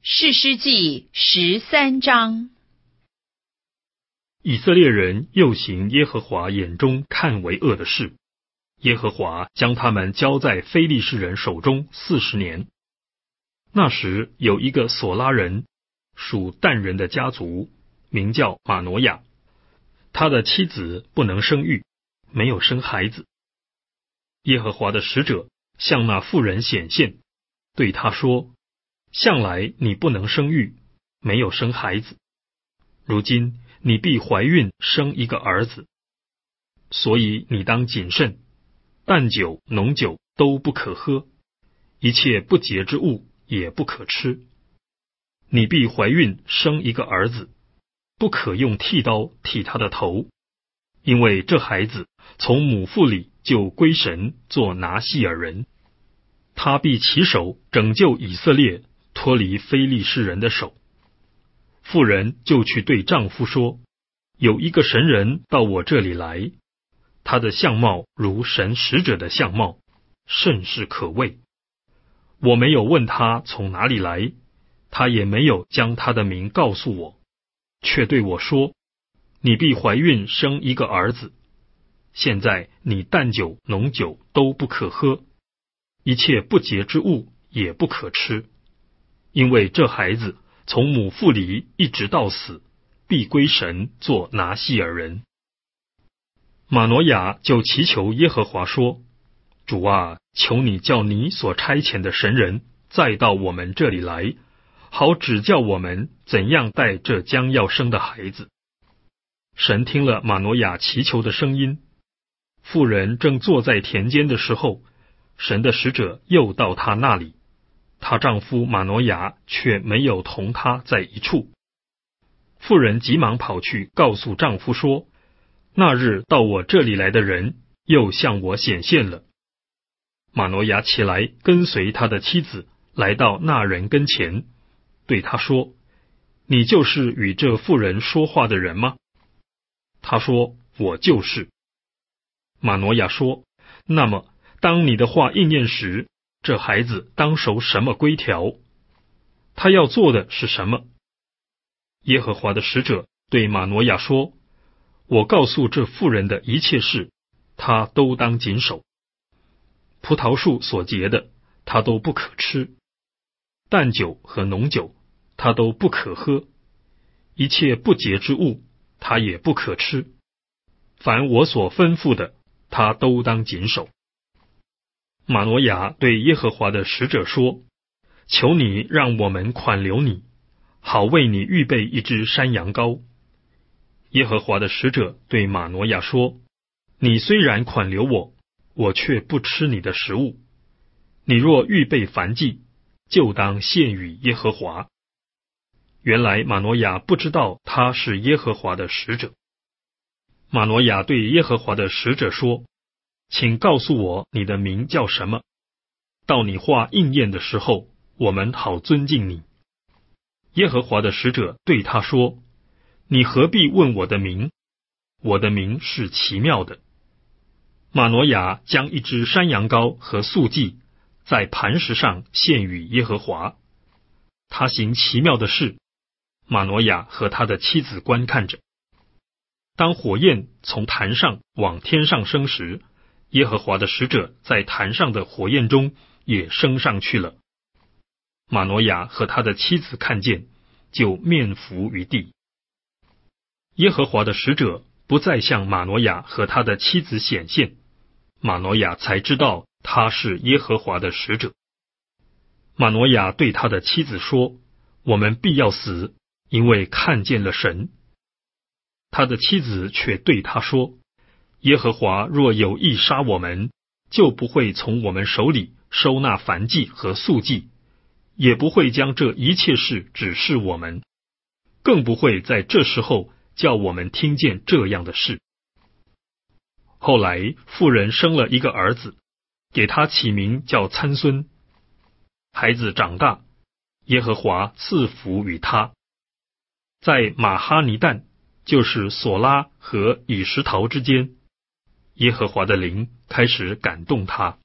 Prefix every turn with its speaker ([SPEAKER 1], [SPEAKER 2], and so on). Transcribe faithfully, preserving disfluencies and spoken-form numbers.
[SPEAKER 1] 士师记十三章。
[SPEAKER 2] 以色列人又行耶和华眼中看为恶的事，耶和华将他们交在非利士人手中四十年。那时有一个索拉人，属但人的家族，名叫马挪亚，他的妻子不能生育，没有生孩子。耶和华的使者向那妇人显现，对他说：向来你不能生育，没有生孩子，如今你必怀孕生一个儿子，所以你当谨慎，淡酒浓酒都不可喝，一切不洁之物也不可吃。你必怀孕生一个儿子，不可用剃刀剃他的头，因为这孩子从母腹里就归神做拿细尔人，他必起手拯救以色列，脱离非利士人的手。妇人就去对丈夫说：有一个神人到我这里来，他的相貌如神使者的相貌，甚是可畏。我没有问他从哪里来，他也没有将他的名告诉我，却对我说：你必怀孕生一个儿子，现在你淡酒浓酒都不可喝，一切不洁之物也不可吃，因为这孩子从母腹里一直到死，必归神做拿细尔人。马挪亚就祈求耶和华说：主啊，求你叫你所差遣的神人再到我们这里来，好指教我们怎样带这将要生的孩子。神听了马挪亚祈求的声音，妇人正坐在田间的时候，神的使者又到她那里，她丈夫马挪亚却没有同她在一处。妇人急忙跑去告诉丈夫说：那日到我这里来的人又向我显现了。马挪亚起来跟随他的妻子来到那人跟前，对他说：你就是与这妇人说话的人吗？他说：我就是。马挪亚说：那么当你的话应验时，这孩子当守什么规条？他要做的是什么？耶和华的使者对马挪亚说：我告诉这妇人的一切事，他都当谨守。葡萄树所结的，他都不可吃；淡酒和浓酒，他都不可喝；一切不洁之物，他也不可吃。凡我所吩咐的，他都当谨守。马挪亚对耶和华的使者说：求你让我们款留你，好为你预备一只山羊羔。耶和华的使者对马挪亚说：你虽然款留我，我却不吃你的食物。你若预备燔祭，就当献与耶和华。原来马挪亚不知道他是耶和华的使者。马挪亚对耶和华的使者说：请告诉我你的名叫什么，到你话应验的时候，我们好尊敬你。耶和华的使者对他说：你何必问我的名？我的名是奇妙的。马挪亚将一只山羊羔和素祭在磐石上献与耶和华。他行奇妙的事，马挪亚和他的妻子观看着。当火焰从坛上往天上升时，耶和华的使者在坛上的火焰中也升上去了。马挪亚和他的妻子看见，就面伏于地。耶和华的使者不再向马挪亚和他的妻子显现，马挪亚才知道他是耶和华的使者。马挪亚对他的妻子说：我们必要死，因为看见了神。他的妻子却对他说：耶和华若有意杀我们，就不会从我们手里收纳燔祭和素祭，也不会将这一切事指示我们，更不会在这时候叫我们听见这样的事。后来妇人生了一个儿子，给他起名叫参孙。孩子长大，耶和华赐福于他。在马哈尼旦，就是索拉和以实陶之间，耶和华的灵开始感动他。